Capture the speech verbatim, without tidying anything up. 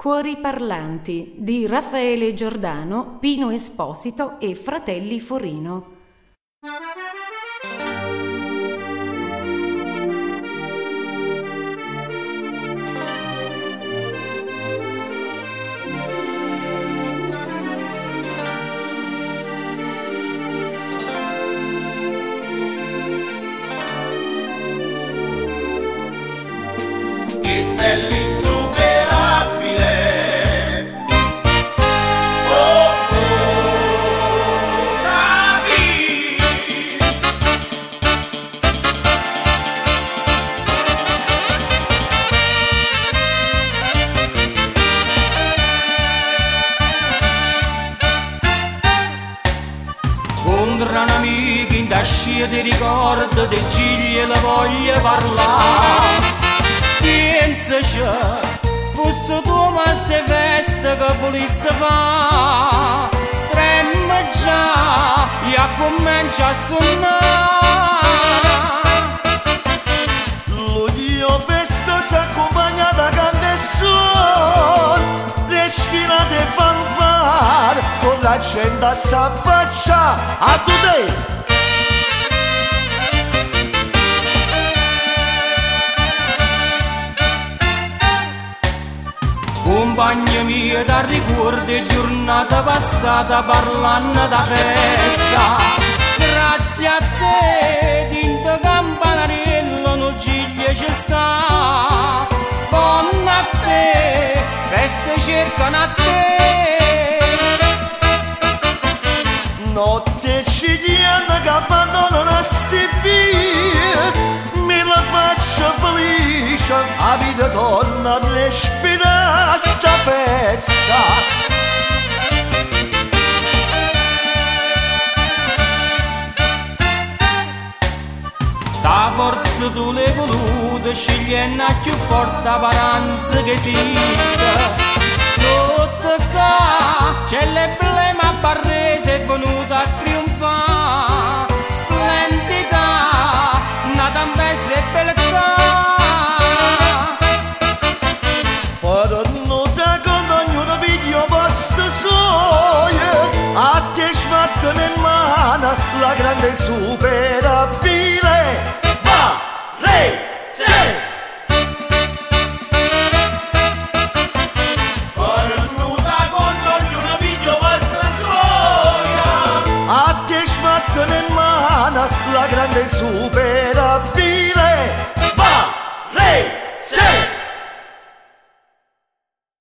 Cuori parlanti di Raffaele Giordano, Pino Esposito e Fratelli Forino. Questa è l'insuperabile. Oh, oh, capi. Contro un amico in da scia di ricordo di gigli e la voglia parlare. Pensaci, fosse tu ma ste feste che volesse fa, tremma già e comincia a suonare. L'odio festa si accompagna da canzone, respirate fanfare, con la gente a s'affaccia a tutte. Compagna mia da ricordo e giornata passata parlando da festa. Grazie a te, dinto campanarello non giglia ci sta. Buona a te, feste cercano a te. Notte cigliana che abbandonano a sti via, me la faccio felice, la vita torna a respirare sta festa. Sta forza tu l'hai voluta, scegliendo più forte paranza che esiste. Sotto qua c'è l'emblema barrese, è venuta a trionfare. Splendida, una tempesta e beltà. Faranno da quando ognuno piglio posto soia, a te sbattono in mano la grande insuperabile